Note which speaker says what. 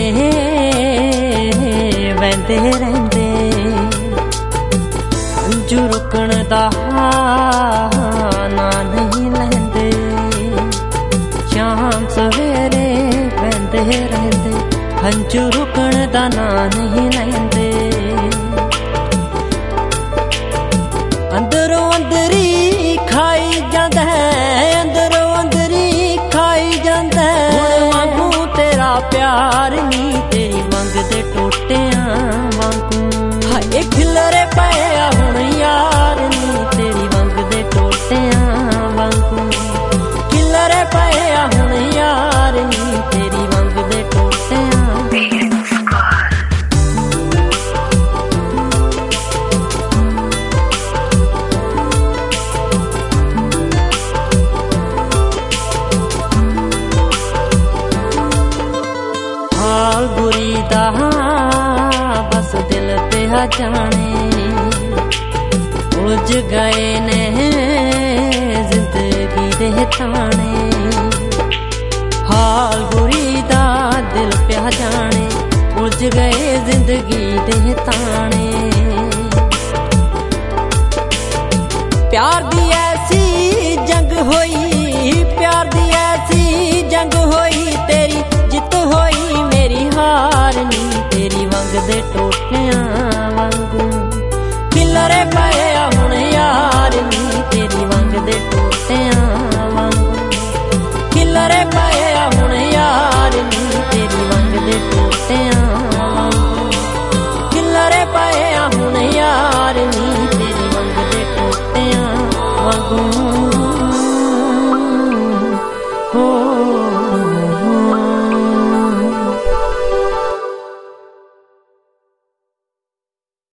Speaker 1: वहंदे रहिंदे हंझू रुकण दा नां नहीं लैंदे शाम सवेरे वहंदे रहिंदे हंझू रुकण दा नां नहीं लैंदे अंदरों अंदरी खाई जांदा है अंदरों अंदरी खाई जांदा है वांगू तेरा प्यार नी तेरी मंग दे टोटियां वांगू हाय खिलरे पया हुण यार नी तेरी मंग दे टोटियां वांगू खिलरे पया हुण यार नी तेरी मंग दे टोटियां बुरी दा बस दिल पे जाने उलझ गए ने जिंदगी दे ताने हाल बुरी दा दिल पे जाने उलझ गए जिंदगी दे ताने प्यार दी ऐसी जंग होई प्यार दी ऐसी जंग होई तेरी जित होई